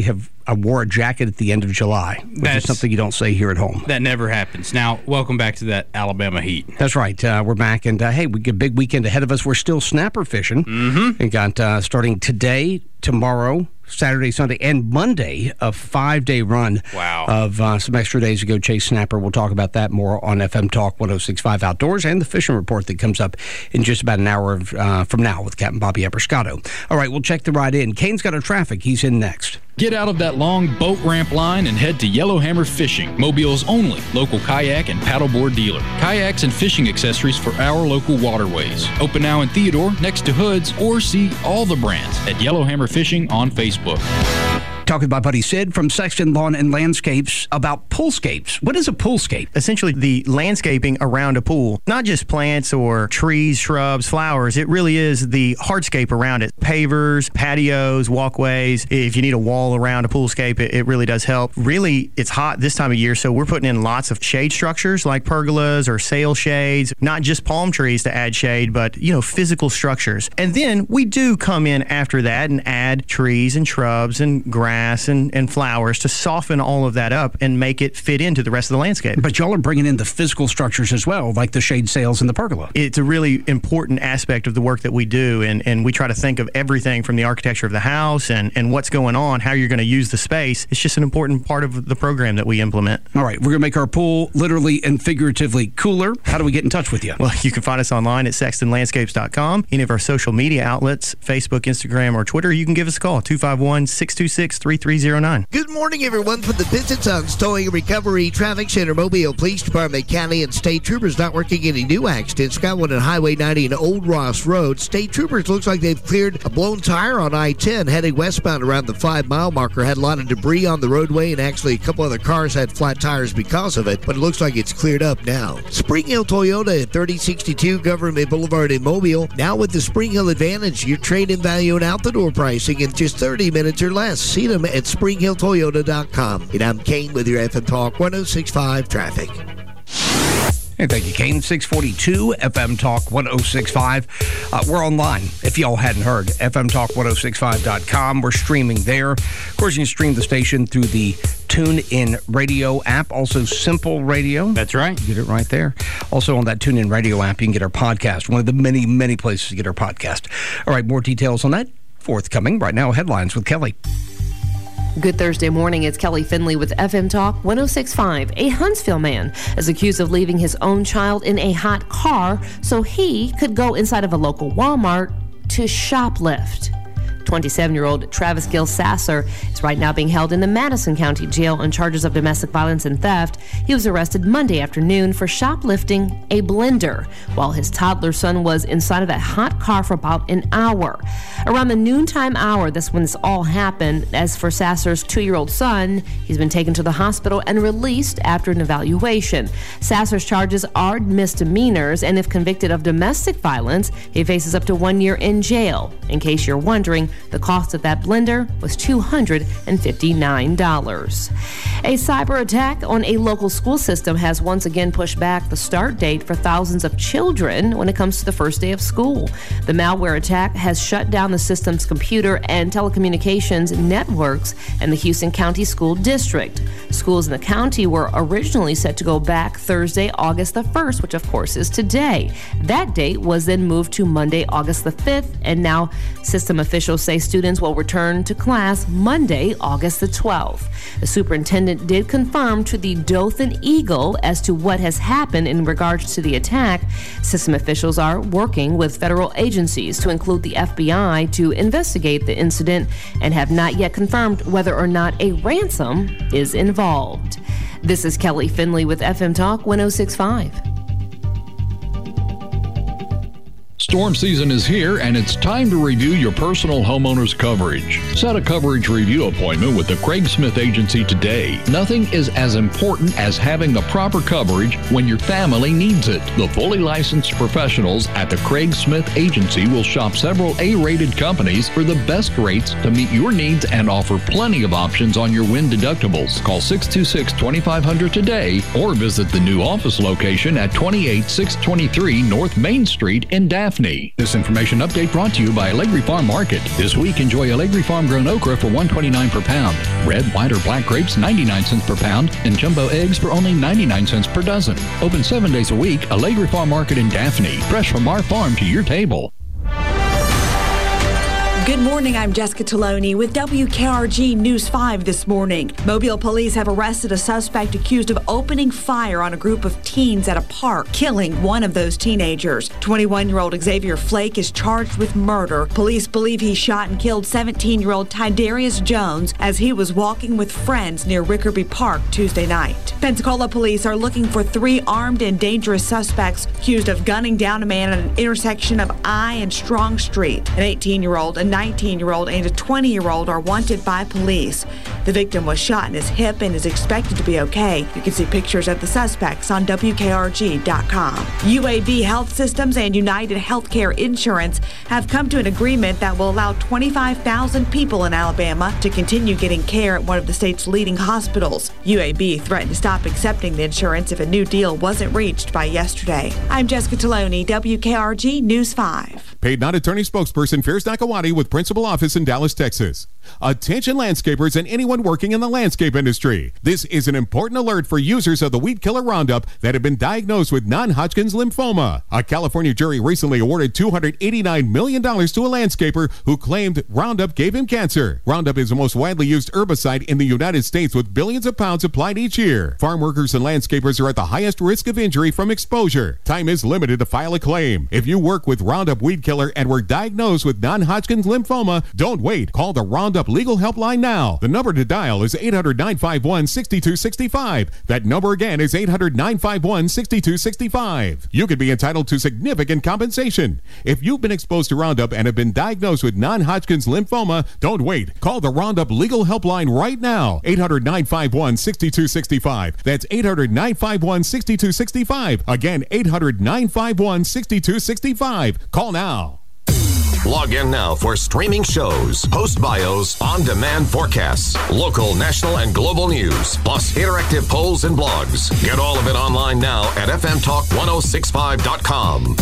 I wore a jacket at the end of July, which is something you don't say here at home. That never happens. Now, welcome back to that Alabama heat. That's right. We're back, and hey, we get a big weekend ahead of us. We're still snapper fishing. Mm-hmm. We got starting today, tomorrow, Saturday, Sunday, and Monday, a 5-day run of some extra days to go chase snapper. We'll talk about that more on FM Talk 106.5 Outdoors and the fishing report that comes up in just about an hour from now with Captain Bobby Epperscato. All right, we'll check the ride in. Kane's got our traffic. He's in next. Get out of that long boat ramp line and head to Yellowhammer Fishing, Mobile's only local kayak and paddleboard dealer. Kayaks and fishing accessories for our local waterways. Open now in Theodore, next to Hood's, or see all the brands at Yellowhammer Fishing on Facebook. Talking with my buddy Sid from Sexton Lawn and Landscapes about poolscapes. What is a poolscape? Essentially, the landscaping around a pool, not just plants or trees, shrubs, flowers. It really is the hardscape around it. Pavers, patios, walkways. If you need a wall around a poolscape, it really does help. Really, it's hot this time of year, so we're putting in lots of shade structures like pergolas or sail shades, not just palm trees to add shade, but, physical structures. And then we do come in after that and add trees and shrubs and grass and flowers to soften all of that up and make it fit into the rest of the landscape. But y'all are bringing in the physical structures as well, like the shade sails and the pergola. It's a really important aspect of the work that we do, and we try to think of everything from the architecture of the house and what's going on, how you're going to use the space. It's just an important part of the program that we implement. All right, we're going to make our pool literally and figuratively cooler. How do we get in touch with you? Well, you can find us online at sextonlandscapes.com. Any of our social media outlets, Facebook, Instagram, or Twitter, you can give us a call, 251-626-3309. Good morning, everyone, from the Vincent Sons Towing and Recovery Traffic Center. Mobile Police Department, county, and state troopers not working any new accidents. Got one on Highway 90 and Old Ross Road. State troopers looks like they've cleared a blown tire on I-10 heading westbound around the 5-mile marker. Had a lot of debris on the roadway, and actually a couple other cars had flat tires because of it, but it looks like it's cleared up now. Spring Hill Toyota at 3062 Government Boulevard in Mobile. Now with the Spring Hill Advantage, your trade-in value and out-the-door pricing in just 30 minutes or less. See them at SpringHillToyota.com. And I'm Kane with your FM Talk 106.5 Traffic. Hey, thank you, Kane. 642 FM Talk 106.5. We're online, if y'all hadn't heard, FMTalk1065.com. We're streaming there. Of course, you can stream the station through the TuneIn Radio app, also Simple Radio. That's right. You get it right there. Also on that TuneIn Radio app, you can get our podcast, one of the many, many places to get our podcast. All right, more details on that forthcoming. Right now, headlines with Kelly. Good Thursday morning. It's Kelly Finley with FM Talk 106.5. A Huntsville man is accused of leaving his own child in a hot car so he could go inside of a local Walmart to shoplift. 27-year-old Travis Gill Sasser is right now being held in the Madison County Jail on charges of domestic violence and theft. He was arrested Monday afternoon for shoplifting a blender while his toddler son was inside of that hot car for about an hour. Around the noontime hour, that's when this all happened. As for Sasser's 2-year-old son, he's been taken to the hospital and released after an evaluation. Sasser's charges are misdemeanors, and if convicted of domestic violence, he faces up to 1 year in jail. In case you're wondering, The cost of that blender was $259. A cyber attack on a local school system has once again pushed back the start date for thousands of children when it comes to the first day of school. The malware attack has shut down the system's computer and telecommunications networks in the Houston County School District. Schools in the county were originally set to go back Thursday, August the 1st, which of course is today. That date was then moved to Monday, August the 5th, and now system officials say students will return to class Monday, August the 12th. The superintendent did confirm to the Dothan Eagle as to what has happened in regards to the attack. System officials are working with federal agencies, to include the FBI, to investigate the incident and have not yet confirmed whether or not a ransom is involved. This is Kelly Finley with FM Talk 106.5. Storm season is here, and it's time to review your personal homeowner's coverage. Set a coverage review appointment with the Craig Smith Agency today. Nothing is as important as having the proper coverage when your family needs it. The fully licensed professionals at the Craig Smith Agency will shop several A-rated companies for the best rates to meet your needs and offer plenty of options on your wind deductibles. Call 626-2500 today or visit the new office location at 28623 North Main Street in Daphne. This information update brought to you by Allegri Farm Market. This week, enjoy Allegri Farm grown okra for $1.29 per pound, red, white, or black grapes 99 cents per pound, and jumbo eggs for only 99 cents per dozen. Open 7 days a week. Allegri Farm Market in Daphne. Fresh from our farm to your table. Good morning, I'm Jessica Taloni with WKRG News 5 this morning. Mobile police have arrested a suspect accused of opening fire on a group of teens at a park, killing one of those teenagers. 21-year-old Xavier Flake is charged with murder. Police believe he shot and killed 17-year-old Tydarius Jones as he was walking with friends near Rickerby Park Tuesday night. Pensacola police are looking for 3 armed and dangerous suspects accused of gunning down a man at an intersection of I and Strong Street. An 18-year-old, a 19-year-old, and a 20-year-old are wanted by police. The victim was shot in his hip and is expected to be okay. You can see pictures of the suspects on WKRG.com. UAB Health Systems and United Healthcare Insurance have come to an agreement that will allow 25,000 people in Alabama to continue getting care at one of the state's leading hospitals. UAB threatened to stop accepting the insurance if a new deal wasn't reached by yesterday. I'm Jessica Taloni, WKRG News 5. Paid non-attorney spokesperson Fierce Nakawati with principal office in Dallas, Texas. Attention landscapers and anyone working in the landscape industry. This is an important alert for users of the weed killer Roundup that have been diagnosed with non-Hodgkin's lymphoma. A California jury recently awarded $289 million to a landscaper who claimed Roundup gave him cancer. Roundup is the most widely used herbicide in the United States, with billions of pounds applied each year. Farm workers and landscapers are at the highest risk of injury from exposure. Time is limited to file a claim. If you work with Roundup weed killer and were diagnosed with non-Hodgkin's lymphoma, don't wait. Call the Roundup Legal Helpline now. The number to dial is 800-951-6265. That number again is 800-951-6265. You could be entitled to significant compensation. If you've been exposed to Roundup and have been diagnosed with non-Hodgkin's lymphoma, don't wait. Call the Roundup Legal Helpline right now. 800-951-6265. That's 800-951-6265. Again, 800-951-6265. Call now. Log in now for streaming shows, host bios, on-demand forecasts, local, national, and global news, plus interactive polls and blogs. Get all of it online now at fmtalk1065.com.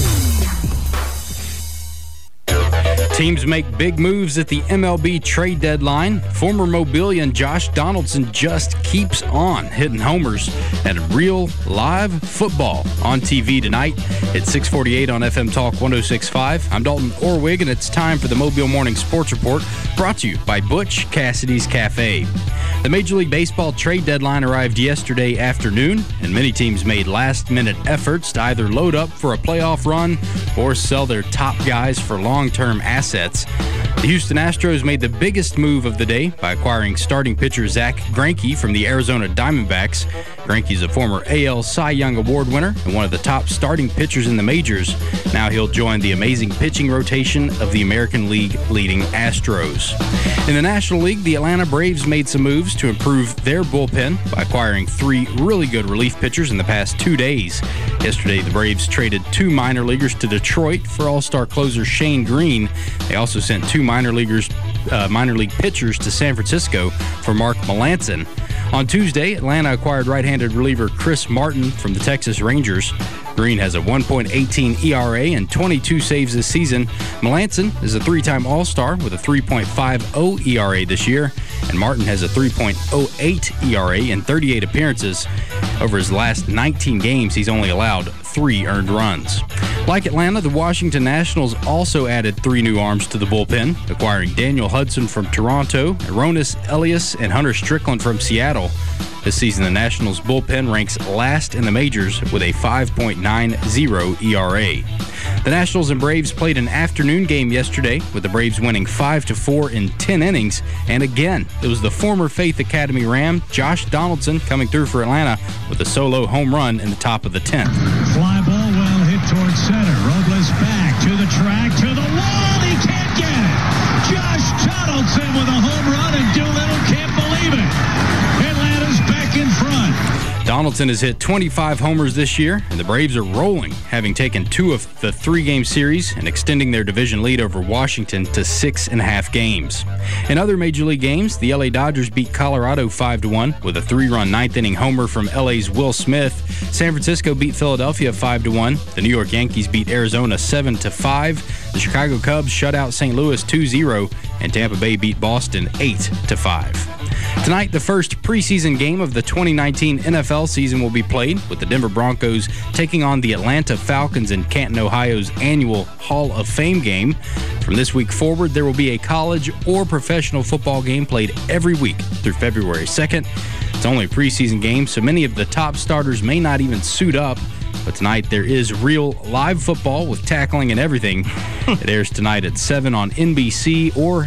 Teams make big moves at the MLB trade deadline. Former Mobilian Josh Donaldson just keeps on hitting homers, and real live football on TV tonight at 6:48 on FM Talk 106.5. I'm Dalton Orwig, and it's time for the Mobile Morning Sports Report, brought to you by Butch Cassidy's Cafe. The Major League Baseball trade deadline arrived yesterday afternoon, and many teams made last-minute efforts to either load up for a playoff run or sell their top guys for long-term assets. The Houston Astros made the biggest move of the day by acquiring starting pitcher Zach Greinke from the Arizona Diamondbacks. Greinke is a former AL Cy Young Award winner and one of the top starting pitchers in the majors. Now he'll join the amazing pitching rotation of the American League leading Astros. In the National League, the Atlanta Braves made some moves to improve their bullpen by acquiring 3 really good relief pitchers in the past 2 days. Yesterday, the Braves traded 2 minor leaguers to Detroit for All-Star closer Shane Green. They also sent 2 minor league pitchers to San Francisco for Mark Melancon. On Tuesday, Atlanta acquired right-handed reliever Chris Martin from the Texas Rangers. Green has a 1.18 ERA and 22 saves this season. Melancon is a 3-time All-Star with a 3.50 ERA this year, and Martin has a 3.08 ERA in 38 appearances. Over his last 19 games, he's only allowed 3 earned runs. Like Atlanta, the Washington Nationals also added 3 new arms to the bullpen, acquiring Daniel Hudson from Toronto, Aronis Elias, and Hunter Strickland from Seattle. This season, the Nationals' bullpen ranks last in the majors with a 5.90 ERA. The Nationals and Braves played an afternoon game yesterday, with the Braves winning 5-4 in 10 innings. And again, it was the former Faith Academy Ram, Josh Donaldson, coming through for Atlanta with a solo home run in the top of the 10th. Fly ball well hit towards center. Robles back to the track, to the wall. He can't get it. Josh Donaldson with a home run, and Doolittle can't believe it. Atlanta's back in front. Donaldson has hit 25 homers this year, and the Braves are rolling, having taken 2 of the 3-game series and extending their division lead over Washington to 6.5 games. In other Major League games, the LA Dodgers beat Colorado 5-1 with a 3-run 9th-inning homer from LA's Will Smith. San Francisco beat Philadelphia 5-1. The New York Yankees beat Arizona 7-5. The Chicago Cubs shut out St. Louis 2-0, and Tampa Bay beat Boston 8-5. Tonight, the first preseason game of the 2019 NFL season will be played, with the Denver Broncos taking on the Atlanta Falcons in Canton, Ohio's annual Hall of Fame game. From this week forward, there will be a college or professional football game played every week through February 2nd. It's only a preseason game, so many of the top starters may not even suit up. But tonight, there is real live football with tackling and everything. It airs tonight at 7 on NBC or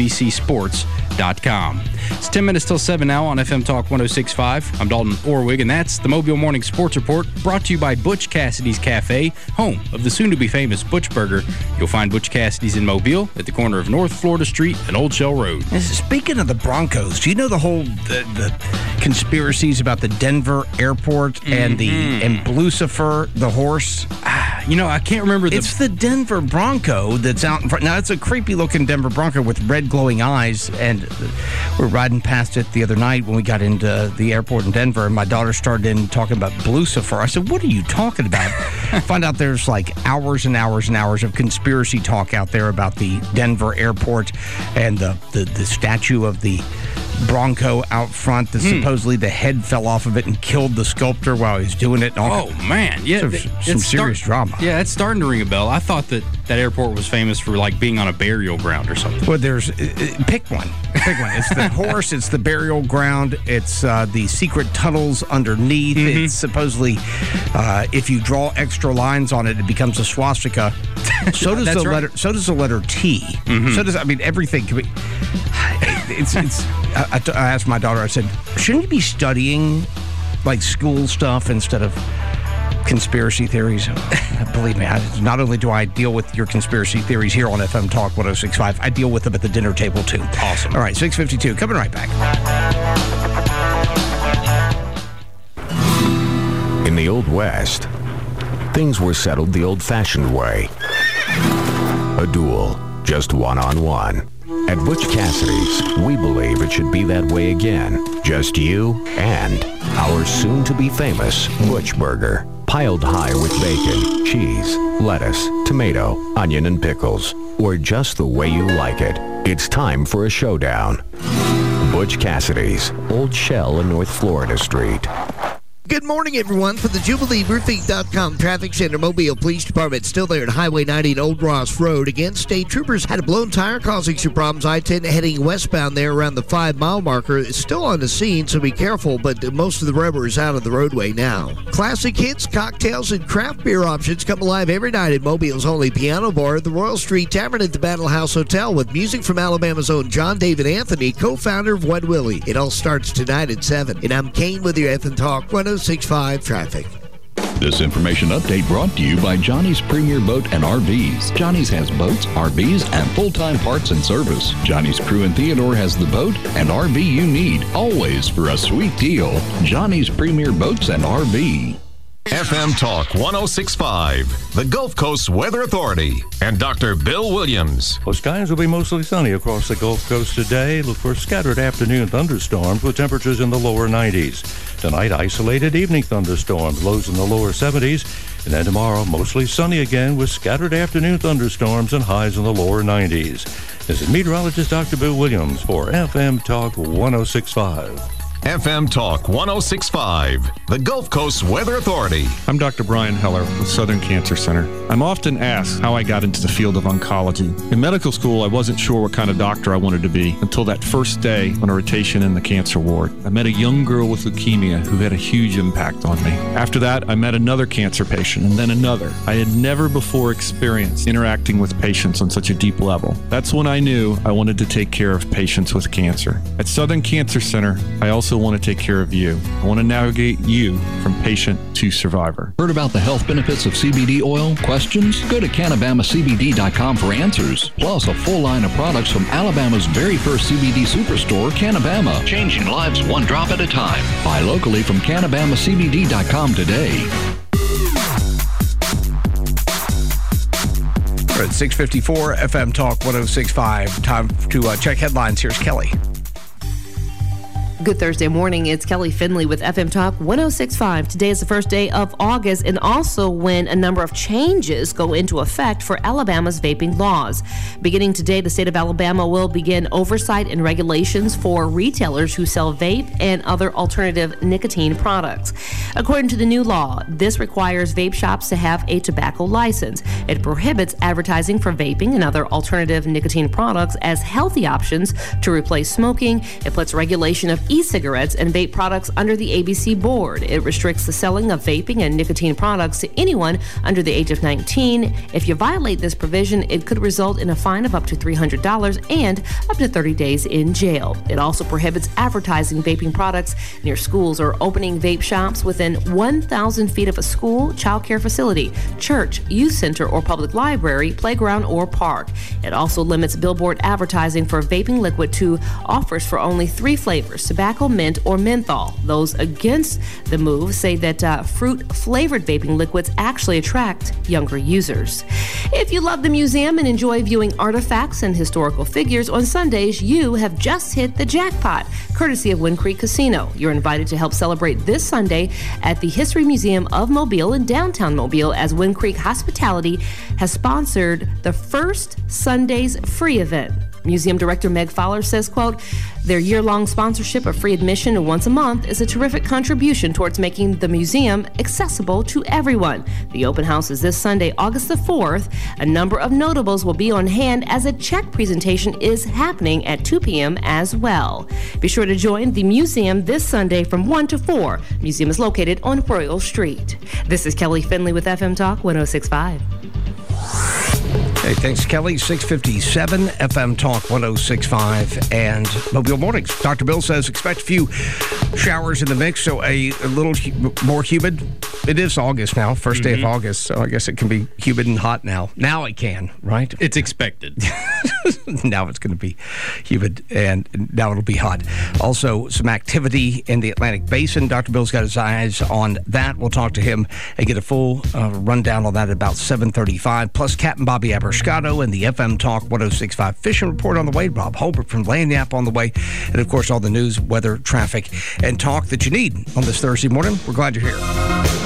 NBCSports.com. It's 10 minutes till 7 now on FM Talk 106.5. I'm Dalton Orwig, and that's the Mobile Morning Sports Report, brought to you by Butch Cassidy's Cafe, home of the soon-to-be-famous Butch Burger. You'll find Butch Cassidy's in Mobile at the corner of North Florida Street and Old Shell Road. Speaking of the Broncos, do you know the whole the conspiracies about the Denver airport and Lucifer, the horse? I can't remember. It's the Denver Bronco that's out in front. Now, it's a creepy-looking Denver Bronco with red glowing eyes, and we're riding past it the other night when we got into the airport in Denver, and my daughter started in talking about Lucifer. I said, what are you talking about? Find out there's like hours and hours and hours of conspiracy talk out there about the Denver airport and the statue of the Bronco out front that supposedly the head fell off of it and killed the sculptor while he was doing it. Oh, man. Yeah, some serious drama. Yeah, it's starting to ring a bell. I thought that airport was famous for like being on a burial ground or something. Well, there's pick one. It's the horse, it's the burial ground, it's the secret tunnels underneath. It's supposedly if you draw extra lines on it, it becomes a swastika. So does the letter. So does the letter T. So does everything. Can be, I asked my daughter, I said, shouldn't you be studying like school stuff instead of conspiracy theories? Believe me, not only do I deal with your conspiracy theories here on FM Talk 106.5, I deal with them at the dinner table too. Awesome. All right, 6:52, coming right back. In the Old West, things were settled the old-fashioned way. A duel, just one-on-one. At Butch Cassidy's, we believe it should be that way again. Just you and our soon-to-be-famous Butch Burger. Piled high with bacon, cheese, lettuce, tomato, onion, and pickles. Or just the way you like it. It's time for a showdown. Butch Cassidy's, Old Shell and North Florida Street. Good morning, everyone. For the JubileeRoofing.com Traffic Center, Mobile Police Department still there at Highway 90 and Old Ross Road. Again, state troopers had a blown tire causing some problems. I-10 heading westbound there around the 5-mile marker. It's still on the scene, so be careful, but most of the rubber is out of the roadway now. Classic hits, cocktails, and craft beer options come alive every night at Mobile's only piano bar, the Royal Street Tavern at the Battle House Hotel, with music from Alabama's own John David Anthony, co-founder of Wet Willie. It all starts tonight at 7. And I'm Kane with your FM Talk 106.5 Traffic. This information update brought to you by Johnny's Premier Boat and RVs. Johnny's has boats, RVs, and full-time parts and service. Johnny's Crew in Theodore has the boat and RV you need, always for a sweet deal. Johnny's Premier Boats and RV. FM Talk 106.5, the Gulf Coast Weather Authority, and Dr. Bill Williams. Well, skies will be mostly sunny across the Gulf Coast today. Look for scattered afternoon thunderstorms with temperatures in the lower 90s. Tonight, isolated evening thunderstorms, lows in the lower 70s. And then tomorrow, mostly sunny again with scattered afternoon thunderstorms and highs in the lower 90s. This is meteorologist Dr. Bill Williams for FM Talk 106.5. FM Talk 106.5, the Gulf Coast Weather Authority. I'm Dr. Brian Heller with Southern Cancer Center. I'm often asked how I got into the field of oncology. In medical school, I wasn't sure what kind of doctor I wanted to be until that first day on a rotation in the cancer ward. I met a young girl with leukemia who had a huge impact on me. After that, I met another cancer patient and then another. I had never before experienced interacting with patients on such a deep level. That's when I knew I wanted to take care of patients with cancer. At Southern Cancer Center, I also want to take care of you. I want to navigate you from patient to survivor. Heard about the health benefits of CBD oil? Questions? Go to CanabamaCBD.com for answers. Plus, a full line of products from Alabama's very first CBD superstore, Canabama. Changing lives one drop at a time. Buy locally from CanabamaCBD.com today. We're at 6:54 FM Talk 106.5. Time to check headlines. Here's Kelly. Good Thursday morning. It's Kelly Finley with FM Talk 106.5. Today is the first day of August and also when a number of changes go into effect for Alabama's vaping laws. Beginning today, the state of Alabama will begin oversight and regulations for retailers who sell vape and other alternative nicotine products. According to the new law, this requires vape shops to have a tobacco license. It prohibits advertising for vaping and other alternative nicotine products as healthy options to replace smoking. It puts regulation of e-cigarettes and vape products under the ABC board. It restricts the selling of vaping and nicotine products to anyone under the age of 19. If you violate this provision, it could result in a fine of up to $300 and up to 30 days in jail. It also prohibits advertising vaping products near schools or opening vape shops within 1,000 feet of a school, child care facility, church, youth center, or public library, playground, or park. It also limits billboard advertising for vaping liquid to offers for only 3 flavors: tobacco, mint, or menthol. Those against the move say that fruit-flavored vaping liquids actually attract younger users. If you love the museum and enjoy viewing artifacts and historical figures on Sundays, you have just hit the jackpot, courtesy of Wind Creek Casino. You're invited to help celebrate this Sunday at the History Museum of Mobile in downtown Mobile, as Wind Creek Hospitality has sponsored the first Sunday's free event. Museum Director Meg Fowler says, quote, "Their year-long sponsorship of free admission once a month is a terrific contribution towards making the museum accessible to everyone. The open house is this Sunday, August the 4th. A number of notables will be on hand as a check presentation is happening at 2 p.m. as well. Be sure to join the museum this Sunday from 1 to 4. Museum is located on Royal Street." This is Kelly Finley with FM Talk 106.5. Hey, thanks, Kelly. 6:57 FM Talk 106.5 and Mobile Mornings. Dr. Bill says expect a few showers in the mix, so a little more humid. It is August now, first day of August, so I guess it can be humid and hot now. Now it can, right? It's expected. Now it's going to be humid, and now it'll be hot. Also, some activity in the Atlantic Basin. Dr. Bill's got his eyes on that. We'll talk to him and get a full rundown on that at about 7:35. Plus, Captain Bobby Aberscotto and the FM Talk 106.5 Fishing Report on the way. Rob Holbert from Lagniappe on the way. And, of course, all the news, weather, traffic, and talk that you need on this Thursday morning. We're glad you're here.